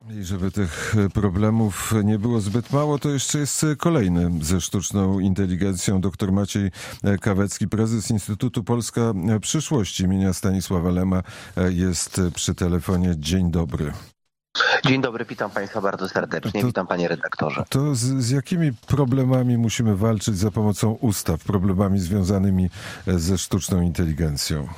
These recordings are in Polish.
I żeby tych problemów nie było zbyt mało, to jeszcze jest kolejny ze sztuczną inteligencją. Dr Maciej Kawecki, prezes Instytutu Polska Przyszłość imienia Stanisława Lema, jest przy telefonie. Dzień dobry. Dzień dobry, witam Państwa bardzo serdecznie, witam Panie redaktorze. To z jakimi problemami musimy walczyć za pomocą ustaw, problemami związanymi ze sztuczną inteligencją?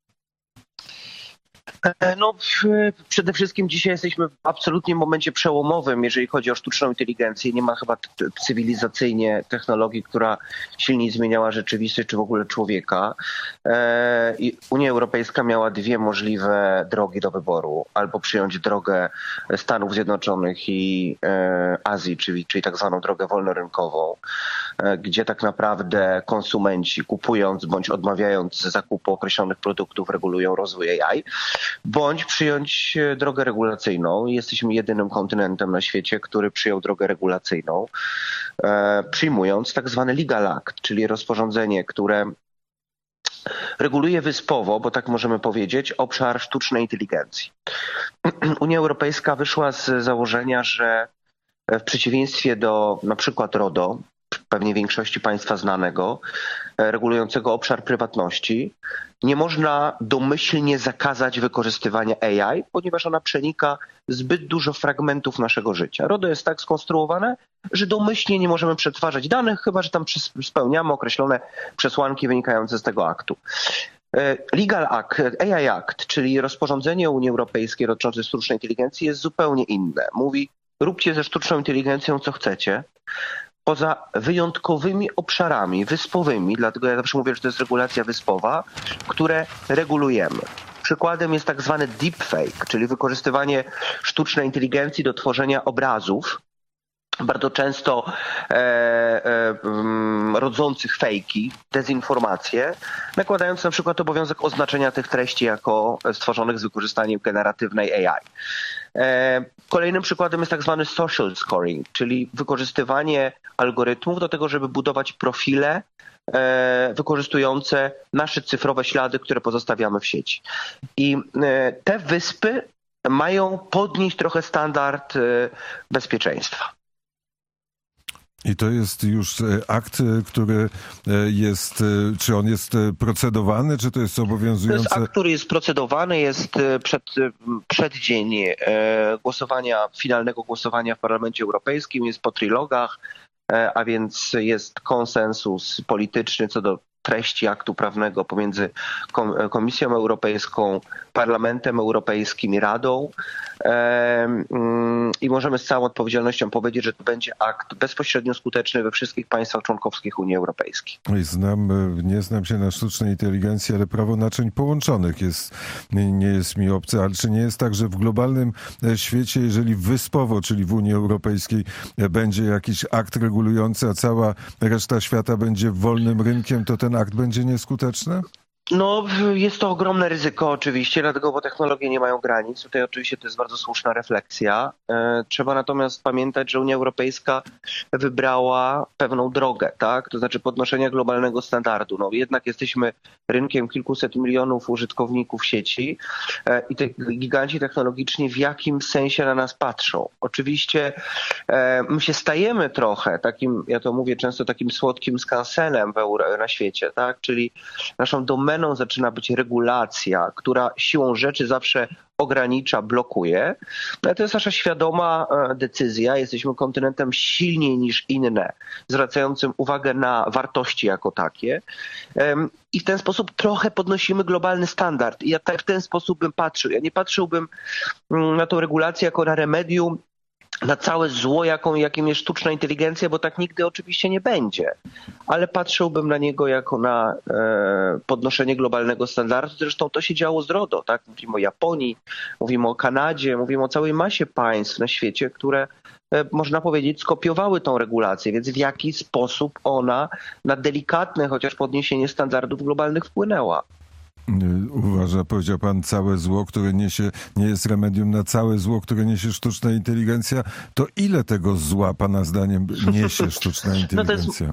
No, przede wszystkim dzisiaj jesteśmy w absolutnie momencie przełomowym, jeżeli chodzi o sztuczną inteligencję. Nie ma chyba cywilizacyjnie technologii, która silniej zmieniała rzeczywistość, czy w ogóle człowieka. I Unia Europejska miała dwie możliwe drogi do wyboru. Albo przyjąć drogę Stanów Zjednoczonych i Azji, czyli tak zwaną drogę wolnorynkową, gdzie tak naprawdę konsumenci, kupując bądź odmawiając zakupu określonych produktów, regulują rozwój AI. Bądź przyjąć drogę regulacyjną. Jesteśmy jedynym kontynentem na świecie, który przyjął drogę regulacyjną, przyjmując tak zwany Legal Act, czyli rozporządzenie, które reguluje wyspowo, bo tak możemy powiedzieć, obszar sztucznej inteligencji. Unia Europejska wyszła z założenia, że w przeciwieństwie do na przykład RODO, pewnie większości Państwa znanego, regulującego obszar prywatności, nie można domyślnie zakazać wykorzystywania AI, ponieważ ona przenika zbyt dużo fragmentów naszego życia. RODO jest tak skonstruowane, że domyślnie nie możemy przetwarzać danych, chyba że tam spełniamy określone przesłanki wynikające z tego aktu. Legal Act, AI Act, czyli rozporządzenie Unii Europejskiej dotyczące sztucznej inteligencji, jest zupełnie inne. Mówi, róbcie ze sztuczną inteligencją co chcecie, poza wyjątkowymi obszarami wyspowymi, dlatego ja zawsze mówię, że to jest regulacja wyspowa, które regulujemy. Przykładem jest tak zwany deepfake, czyli wykorzystywanie sztucznej inteligencji do tworzenia obrazów, bardzo często rodzących fejki, dezinformacje, nakładając na przykład obowiązek oznaczenia tych treści jako stworzonych z wykorzystaniem generatywnej AI. Kolejnym przykładem jest tak zwany social scoring, czyli wykorzystywanie algorytmów do tego, żeby budować profile wykorzystujące nasze cyfrowe ślady, które pozostawiamy w sieci. I te wyspy mają podnieść trochę standard bezpieczeństwa. I to jest już akt, który jest, czy on jest procedowany, czy to jest obowiązujące? To jest akt, który jest procedowany, jest przeddzień głosowania, finalnego głosowania w Parlamencie Europejskim, jest po trilogach, a więc jest konsensus polityczny co do treści aktu prawnego pomiędzy Komisją Europejską, Parlamentem Europejskim i Radą. I możemy z całą odpowiedzialnością powiedzieć, że to będzie akt bezpośrednio skuteczny we wszystkich państwach członkowskich Unii Europejskiej. Nie znam się na sztucznej inteligencji, ale prawo naczyń połączonych nie jest mi obce. Ale czy nie jest tak, że w globalnym świecie, jeżeli wyspowo, czyli w Unii Europejskiej, będzie jakiś akt regulujący, a cała reszta świata będzie wolnym rynkiem, to ten akt będzie nieskuteczny? No, jest to ogromne ryzyko oczywiście, dlatego, bo technologie nie mają granic. Tutaj oczywiście to jest bardzo słuszna refleksja. Trzeba natomiast pamiętać, że Unia Europejska wybrała pewną drogę, tak? To znaczy podnoszenia globalnego standardu. No, jednak jesteśmy rynkiem kilkuset milionów użytkowników sieci i te giganci technologiczni w jakim sensie na nas patrzą. Oczywiście my się stajemy trochę takim, ja to mówię często, takim słodkim skansenem na świecie, tak? Czyli naszą domeną zaczyna być regulacja, która siłą rzeczy zawsze ogranicza, blokuje. Ale to jest nasza świadoma decyzja. Jesteśmy kontynentem silniej niż inne, zwracającym uwagę na wartości jako takie. I w ten sposób trochę podnosimy globalny standard. I ja w ten sposób bym patrzył. Ja nie patrzyłbym na tą regulację jako na remedium na całe zło, jakim jest sztuczna inteligencja, bo tak nigdy oczywiście nie będzie. Ale patrzyłbym na niego jako na podnoszenie globalnego standardu. Zresztą to się działo z RODO, tak? Mówimy o Japonii, mówimy o Kanadzie, mówimy o całej masie państw na świecie, które można powiedzieć skopiowały tą regulację, więc w jaki sposób ona na delikatne chociaż podniesienie standardów globalnych wpłynęła. Powiedział pan, całe zło, które nie jest remedium na całe zło, które niesie sztuczna inteligencja. To ile tego zła, pana zdaniem, niesie sztuczna inteligencja?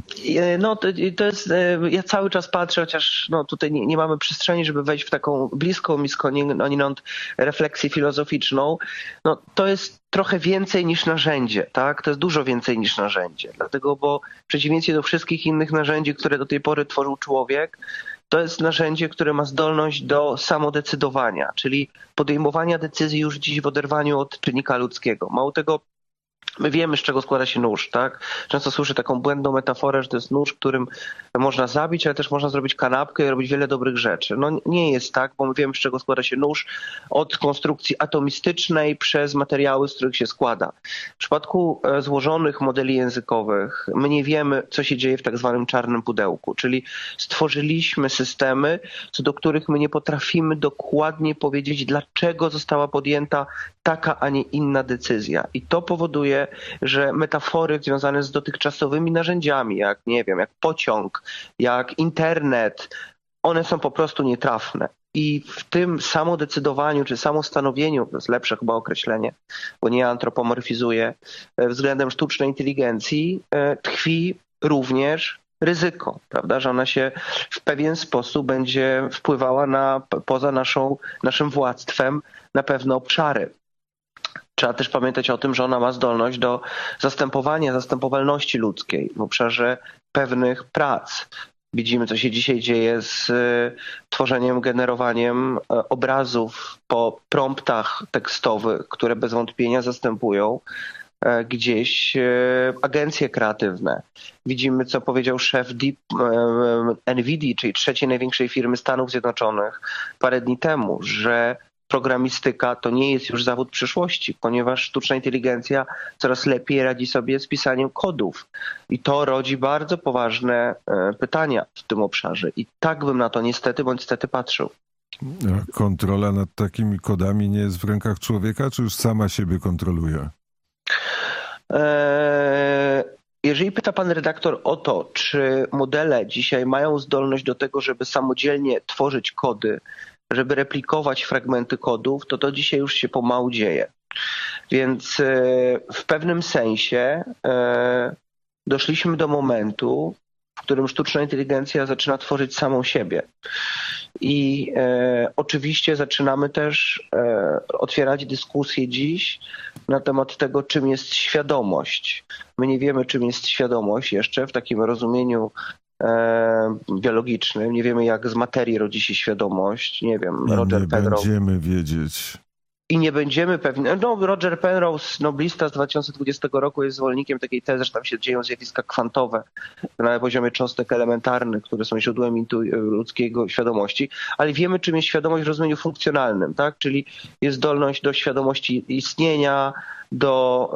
Ja cały czas patrzę, chociaż tutaj nie mamy przestrzeni, żeby wejść w taką bliską mi skądinąd refleksję filozoficzną. To jest trochę więcej niż narzędzie, tak? To jest dużo więcej niż narzędzie. Dlatego, bo w przeciwieństwie do wszystkich innych narzędzi, które do tej pory tworzył człowiek, to jest narzędzie, które ma zdolność do samodecydowania, czyli podejmowania decyzji już dziś w oderwaniu od czynnika ludzkiego. Mało tego, my wiemy, z czego składa się nóż, tak? Często słyszę taką błędną metaforę, że to jest nóż, którym można zabić, ale też można zrobić kanapkę i robić wiele dobrych rzeczy. Nie jest tak, bo my wiemy, z czego składa się nóż, od konstrukcji atomistycznej przez materiały, z których się składa. W przypadku złożonych modeli językowych my nie wiemy, co się dzieje w tak zwanym czarnym pudełku, czyli stworzyliśmy systemy, co do których my nie potrafimy dokładnie powiedzieć, dlaczego została podjęta taka, a nie inna decyzja. I to powoduje, że metafory związane z dotychczasowymi narzędziami, jak pociąg, jak internet, one są po prostu nietrafne. I w tym samodecydowaniu czy samostanowieniu, to jest lepsze chyba określenie, bo nie antropomorfizuję, względem sztucznej inteligencji tkwi również ryzyko, prawda, że ona się w pewien sposób będzie wpływała poza naszym władztwem na pewne obszary. Trzeba też pamiętać o tym, że ona ma zdolność do zastępowalności ludzkiej w obszarze pewnych prac. Widzimy, co się dzisiaj dzieje z tworzeniem, generowaniem obrazów po promptach tekstowych, które bez wątpienia zastępują gdzieś agencje kreatywne. Widzimy, co powiedział szef NVIDIA, czyli trzeciej największej firmy Stanów Zjednoczonych, parę dni temu, że programistyka to nie jest już zawód przyszłości, ponieważ sztuczna inteligencja coraz lepiej radzi sobie z pisaniem kodów. I to rodzi bardzo poważne pytania w tym obszarze. I tak bym na to niestety bądź stety patrzył. A kontrola nad takimi kodami nie jest w rękach człowieka, czy już sama siebie kontroluje? Jeżeli pyta pan redaktor o to, czy modele dzisiaj mają zdolność do tego, żeby samodzielnie tworzyć kody, żeby replikować fragmenty kodów, to dzisiaj już się pomału dzieje. Więc w pewnym sensie doszliśmy do momentu, w którym sztuczna inteligencja zaczyna tworzyć samą siebie. I oczywiście zaczynamy też otwierać dyskusję dziś na temat tego, czym jest świadomość. My nie wiemy, czym jest świadomość jeszcze w takim rozumieniu biologicznym. Nie wiemy, jak z materii rodzi się świadomość. Nie wiem, Roger Penrose. Nie będziemy wiedzieć. I nie będziemy pewni. Roger Penrose, noblista z 2020 roku, jest zwolennikiem takiej tezy, że tam się dzieją zjawiska kwantowe na poziomie cząstek elementarnych, które są źródłem ludzkiego świadomości. Ale wiemy, czym jest świadomość w rozumieniu funkcjonalnym, tak? Czyli jest zdolność do świadomości istnienia, do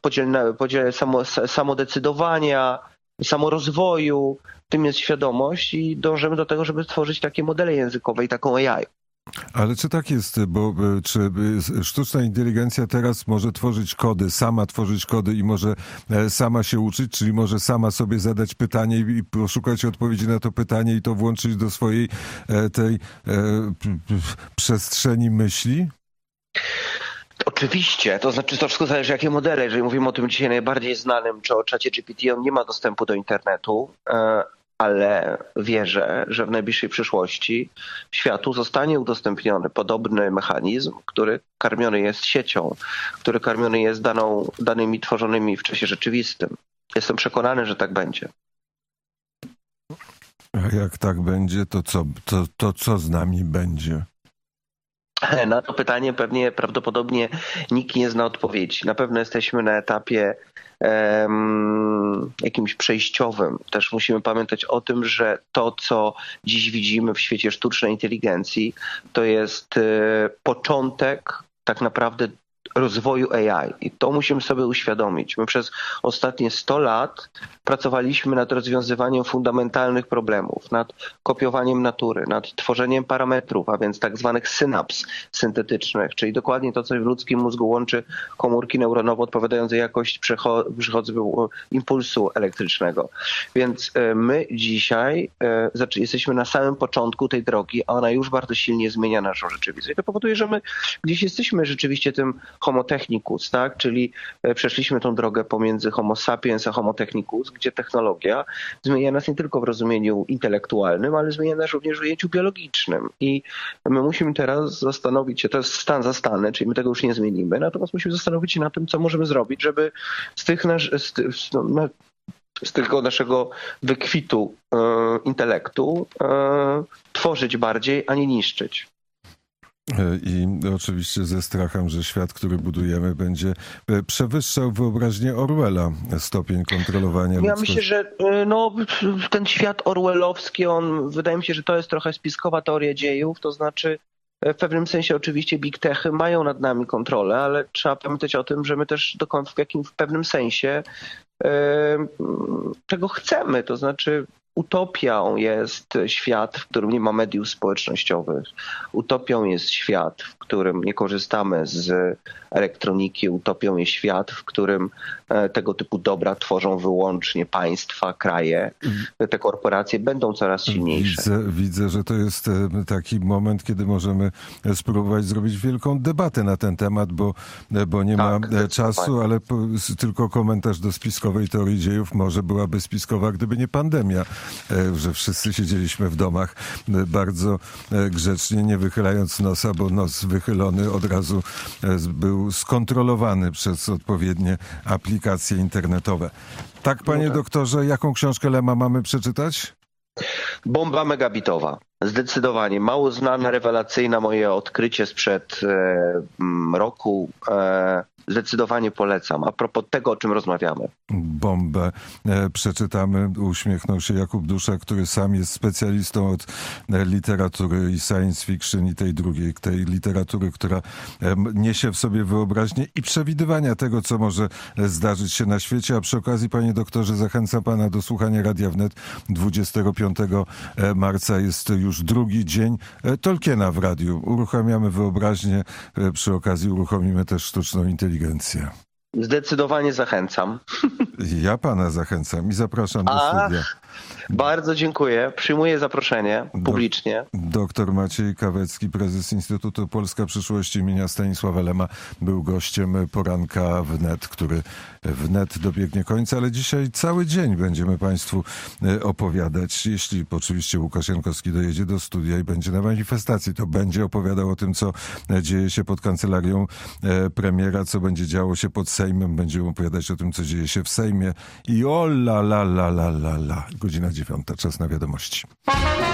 samodecydowania, samorozwoju. Tym jest świadomość i dążymy do tego, żeby tworzyć takie modele językowe i taką AI. Ale czy tak jest, czy sztuczna inteligencja teraz może tworzyć kody, sama tworzyć kody i może sama się uczyć, czyli może sama sobie zadać pytanie i poszukać odpowiedzi na to pytanie i to włączyć do swojej tej przestrzeni myśli? Oczywiście, to znaczy to wszystko zależy jakie modele. Jeżeli mówimy o tym dzisiaj najbardziej znanym, czy o czacie GPT, on nie ma dostępu do internetu, ale wierzę, że w najbliższej przyszłości światu zostanie udostępniony podobny mechanizm, który karmiony jest siecią, który karmiony jest danymi tworzonymi w czasie rzeczywistym. Jestem przekonany, że tak będzie. A jak tak będzie, to co z nami będzie? Na to pytanie prawdopodobnie nikt nie zna odpowiedzi. Na pewno jesteśmy na etapie jakimś przejściowym. Też musimy pamiętać o tym, że to, co dziś widzimy w świecie sztucznej inteligencji, to jest początek tak naprawdę rozwoju AI. I to musimy sobie uświadomić. My przez ostatnie 100 lat pracowaliśmy nad rozwiązywaniem fundamentalnych problemów, nad kopiowaniem natury, nad tworzeniem parametrów, a więc tak zwanych synaps syntetycznych, czyli dokładnie to, co w ludzkim mózgu łączy komórki neuronowe odpowiadające za jakość przechodzenia impulsu elektrycznego. Więc my dzisiaj jesteśmy na samym początku tej drogi, a ona już bardzo silnie zmienia naszą rzeczywistość. I to powoduje, że my gdzieś jesteśmy rzeczywiście tym homo technicus, tak? Czyli przeszliśmy tą drogę pomiędzy homo sapiens a homo technicus, gdzie technologia zmienia nas nie tylko w rozumieniu intelektualnym, ale zmienia nas również w ujęciu biologicznym. I my musimy teraz zastanowić się, to jest stan zastany, czyli my tego już nie zmienimy, natomiast musimy zastanowić się nad tym, co możemy zrobić, żeby z tego naszego wykwitu intelektu tworzyć bardziej, a nie niszczyć. I oczywiście ze strachem, że świat, który budujemy, będzie przewyższał wyobraźnię Orwella, stopień kontrolowania ludzkości. Ja myślę, że ten świat orwellowski, wydaje mi się, że to jest trochę spiskowa teoria dziejów, to znaczy w pewnym sensie oczywiście big techy mają nad nami kontrolę, ale trzeba pamiętać o tym, że my też w pewnym sensie czego chcemy, to znaczy utopią jest świat, w którym nie ma mediów społecznościowych. Utopią jest świat, w którym nie korzystamy z elektroniki. Utopią jest świat, w którym tego typu dobra tworzą wyłącznie państwa, kraje. Te korporacje będą coraz silniejsze. Widzę, że to jest taki moment, kiedy możemy spróbować zrobić wielką debatę na ten temat, bo nie ma czasu, ale tylko komentarz do spiskowej teorii dziejów. Może byłaby spiskowa, gdyby nie pandemia, że wszyscy siedzieliśmy w domach bardzo grzecznie, nie wychylając nosa, bo nos wychylony od razu był skontrolowany przez odpowiednie aplikacje internetowe. Tak, panie doktorze, jaką książkę Lema mamy przeczytać? Bomba megabitowa. Zdecydowanie. Mało znana, rewelacyjna, moje odkrycie sprzed roku. Zdecydowanie polecam. A propos tego, o czym rozmawiamy. Bombę przeczytamy. Uśmiechnął się Jakub Duszak, który sam jest specjalistą od literatury i science fiction i tej literatury, która niesie w sobie wyobraźnię i przewidywania tego, co może zdarzyć się na świecie. A przy okazji, panie doktorze, zachęcam pana do słuchania Radia Wnet. 25 marca jest już drugi dzień Tolkiena w radiu. Uruchamiamy wyobraźnię. Przy okazji uruchomimy też sztuczną inteligencję. Zdecydowanie zachęcam. Ja pana zachęcam i zapraszam do studia. Bardzo dziękuję. Przyjmuję zaproszenie publicznie. Doktor Maciej Kawecki, prezes Instytutu Polska Przyszłość imienia Stanisława Lema, był gościem poranka Wnet, który wnet dobiegnie końca, ale dzisiaj cały dzień będziemy państwu opowiadać. Jeśli oczywiście Łukasz Jankowski dojedzie do studia i będzie na manifestacji, to będzie opowiadał o tym, co dzieje się pod kancelarią premiera, co będzie działo się pod Sejmem. Będziemy opowiadać o tym, co dzieje się w Sejmie. I o la la la la la la. Godzina 9. Czas na wiadomości.